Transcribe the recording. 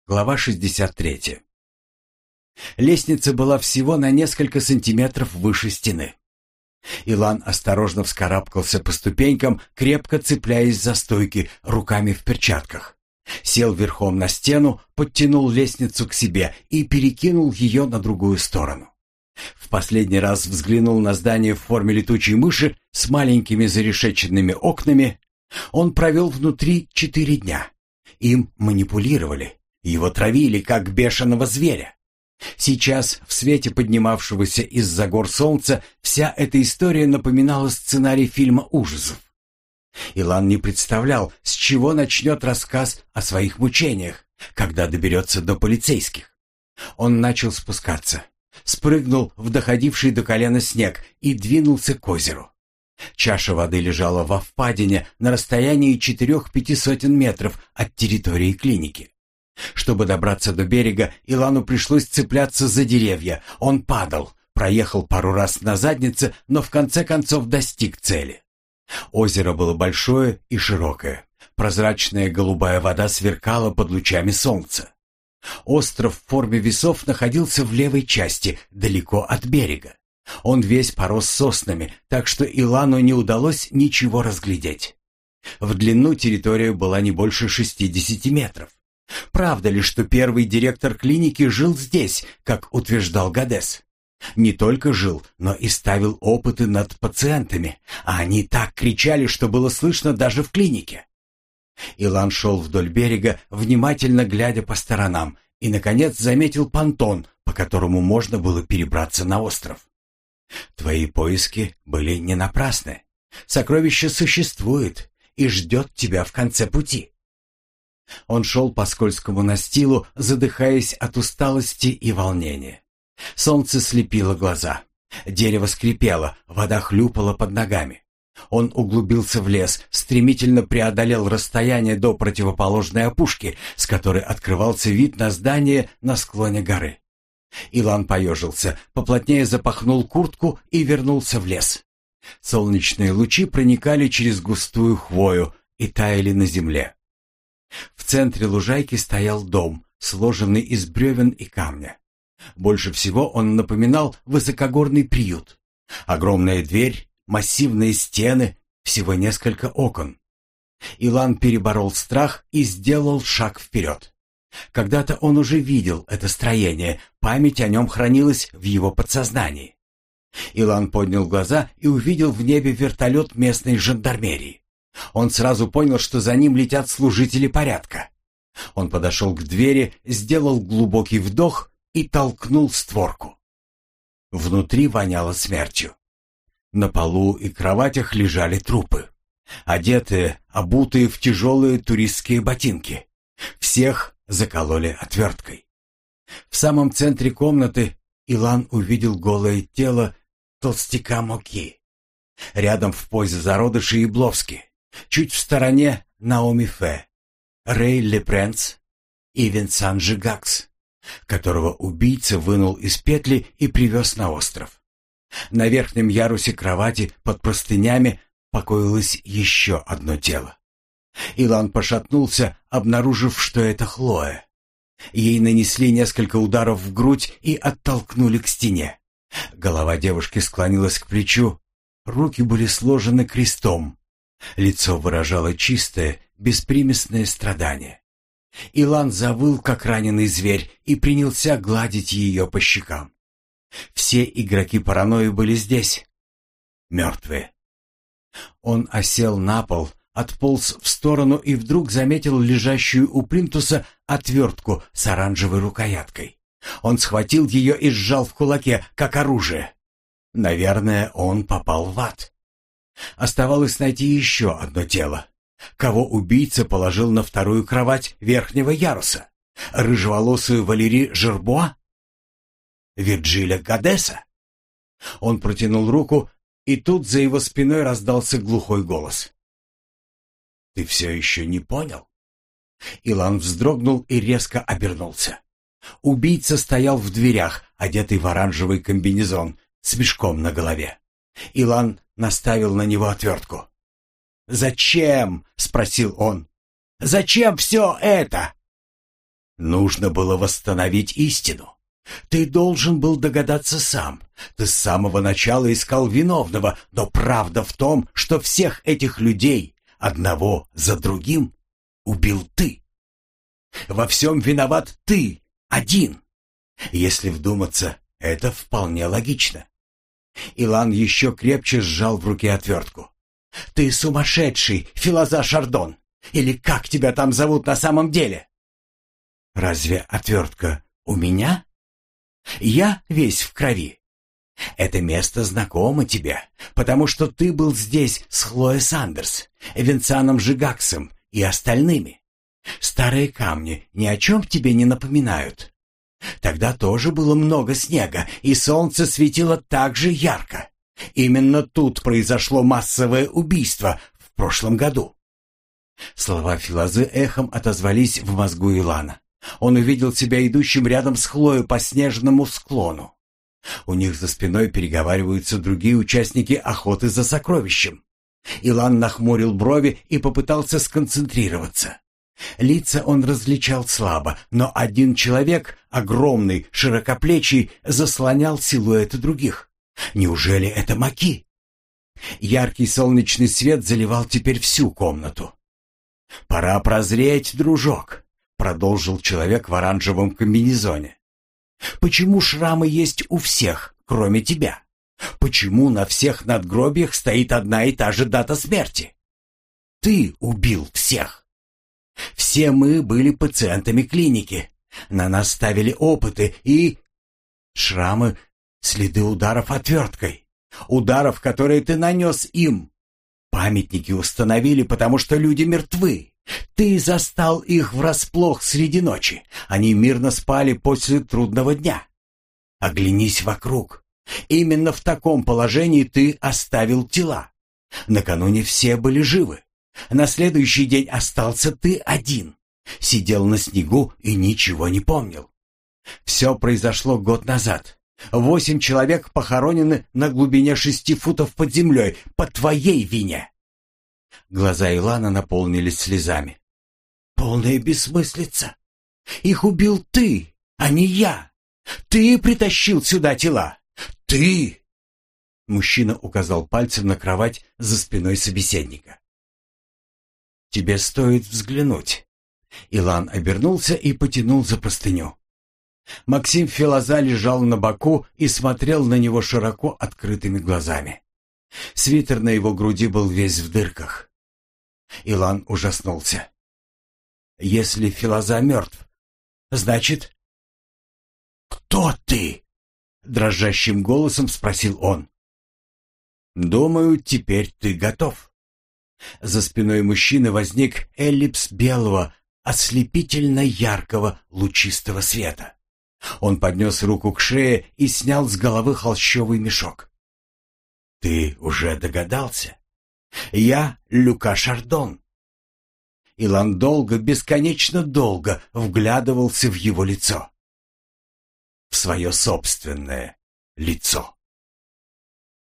Глава 63. Лестница была всего на несколько сантиметров выше стены. Илан осторожно вскарабкался по ступенькам, крепко цепляясь за стойки, руками в перчатках. Сел верхом на стену, подтянул лестницу к себе и перекинул ее на другую сторону. В последний раз взглянул на здание в форме летучей мыши с маленькими зарешеченными окнами. Он провел внутри 4 дня. Им манипулировали, его травили, как бешеного зверя. Сейчас, в свете поднимавшегося из-за гор солнца, вся эта история напоминала сценарий фильма ужасов. Илан не представлял, с чего начнет рассказ о своих мучениях, когда доберется до полицейских. Он начал спускаться, спрыгнул в доходивший до колена снег и двинулся к озеру. Чаша воды лежала во впадине на расстоянии 4-5 сотен метров от территории клиники. Чтобы добраться до берега, Илану пришлось цепляться за деревья. Он падал, проехал пару раз на заднице, но в конце концов достиг цели. Озеро было большое и широкое. Прозрачная голубая вода сверкала под лучами солнца. Остров в форме весов находился в левой части, далеко от берега. Он весь порос соснами, так что Илану не удалось ничего разглядеть. В длину территория была не больше 60 метров. Правда ли, что первый директор клиники жил здесь, как утверждал Гадес? Не только жил, но и ставил опыты над пациентами, а они так кричали, что было слышно даже в клинике. Илан шел вдоль берега, внимательно глядя по сторонам, и, наконец, заметил понтон, по которому можно было перебраться на остров. Твои поиски были не напрасны. Сокровище существует и ждет тебя в конце пути. Он шел по скользкому настилу, задыхаясь от усталости и волнения. Солнце слепило глаза. Дерево скрипело, вода хлюпала под ногами. Он углубился в лес, стремительно преодолел расстояние до противоположной опушки, с которой открывался вид на здание на склоне горы. Илан поежился, поплотнее запахнул куртку и вернулся в лес. Солнечные лучи проникали через густую хвою и таяли на земле. В центре лужайки стоял дом, сложенный из бревен и камня. Больше всего он напоминал высокогорный приют. Огромная дверь, массивные стены, всего несколько окон. Илан переборол страх и сделал шаг вперед. Когда-то он уже видел это строение, память о нем хранилась в его подсознании. Илан поднял глаза и увидел в небе вертолет местной жандармерии. Он сразу понял, что за ним летят служители порядка. Он подошел к двери, сделал глубокий вдох и толкнул створку. Внутри воняло смертью. На полу и кроватях лежали трупы, одетые, обутые в тяжелые туристские ботинки. Всех закололи отверткой. В самом центре комнаты Илан увидел голое тело толстяка Моки. Рядом в позе зародыша Ябловский. Чуть в стороне Наоми Фе, Рэй Лепренц и Винсан Жигакс, которого убийца вынул из петли и привез на остров. На верхнем ярусе кровати под простынями покоилось еще одно тело. Илан пошатнулся, обнаружив, что это Хлоя. Ей нанесли несколько ударов в грудь и оттолкнули к стене. Голова девушки склонилась к плечу, руки были сложены крестом. Лицо выражало чистое, беспримесное страдание. Илан завыл, как раненый зверь, и принялся гладить ее по щекам. Все игроки паранойи были здесь, мертвые. Он осел на пол, отполз в сторону и вдруг заметил лежащую у плинтуса отвертку с оранжевой рукояткой. Он схватил ее и сжал в кулаке, как оружие. Наверное, он попал в ад. Оставалось найти еще одно тело. Кого убийца положил на вторую кровать верхнего яруса? Рыжеволосую Валери Жербуа? Вирджиля Гадеса? Он протянул руку, и тут за его спиной раздался глухой голос. «Ты все еще не понял?» Илан вздрогнул и резко обернулся. Убийца стоял в дверях, одетый в оранжевый комбинезон, с мешком на голове. Илан наставил на него отвертку. «Зачем?» — спросил он. «Зачем все это?» Нужно было восстановить истину. Ты должен был догадаться сам. Ты с самого начала искал виновного, но правда в том, что всех этих людей, одного за другим, убил ты. Во всем виноват ты, один. Если вдуматься, это вполне логично. Илан еще крепче сжал в руке отвертку. «Ты сумасшедший, Филоза Шардон! Или как тебя там зовут на самом деле?» «Разве отвертка у меня? Я весь в крови. Это место знакомо тебе, потому что ты был здесь с Хлоей Сандерс, Венсаном Жигаксом и остальными. Старые камни ни о чем тебе не напоминают. Тогда тоже было много снега, и солнце светило так же ярко. Именно тут произошло массовое убийство в прошлом году». Слова Филозы эхом отозвались в мозгу Илана. Он увидел себя идущим рядом с Хлоей по снежному склону. У них за спиной переговариваются другие участники охоты за сокровищем. Илан нахмурил брови и попытался сконцентрироваться. Лица он различал слабо, но один человек, огромный, широкоплечий, заслонял силуэты других. Неужели это Маки? Яркий солнечный свет заливал теперь всю комнату. «Пора прозреть, дружок», — продолжил человек в оранжевом комбинезоне. «Почему шрамы есть у всех, кроме тебя? Почему на всех надгробиях стоит одна и та же дата смерти? Ты убил всех. Все мы были пациентами клиники. На нас ставили опыты и... Шрамы — следы ударов отверткой. Ударов, которые ты нанес им. Памятники установили, потому что люди мертвы. Ты застал их врасплох среди ночи. Они мирно спали после трудного дня. Оглянись вокруг. Именно в таком положении ты оставил тела. Накануне все были живы. На следующий день остался ты один. Сидел на снегу и ничего не помнил. Все произошло год назад. 8 человек похоронены на глубине 6 футов под землей по твоей вине. Глаза Илана наполнились слезами. Полная бессмыслица. Их убил ты, а не я. Ты притащил сюда тела. Ты. Мужчина указал пальцем на кровать за спиной собеседника. Тебе стоит взглянуть. Илан обернулся и потянул за простыню. Максим Филоза лежал на боку и смотрел на него широко открытыми глазами. Свитер на его груди был весь в дырках. Илан ужаснулся. Если Филоза мертв, значит... «Кто ты?» — дрожащим голосом спросил он. «Думаю, теперь ты готов». За спиной мужчины возник эллипс белого, ослепительно яркого лучистого света. Он поднес руку к шее и снял с головы холщовый мешок. «Ты уже догадался? Я Люка Шардон». Илан долго, бесконечно долго вглядывался в его лицо. В свое собственное лицо.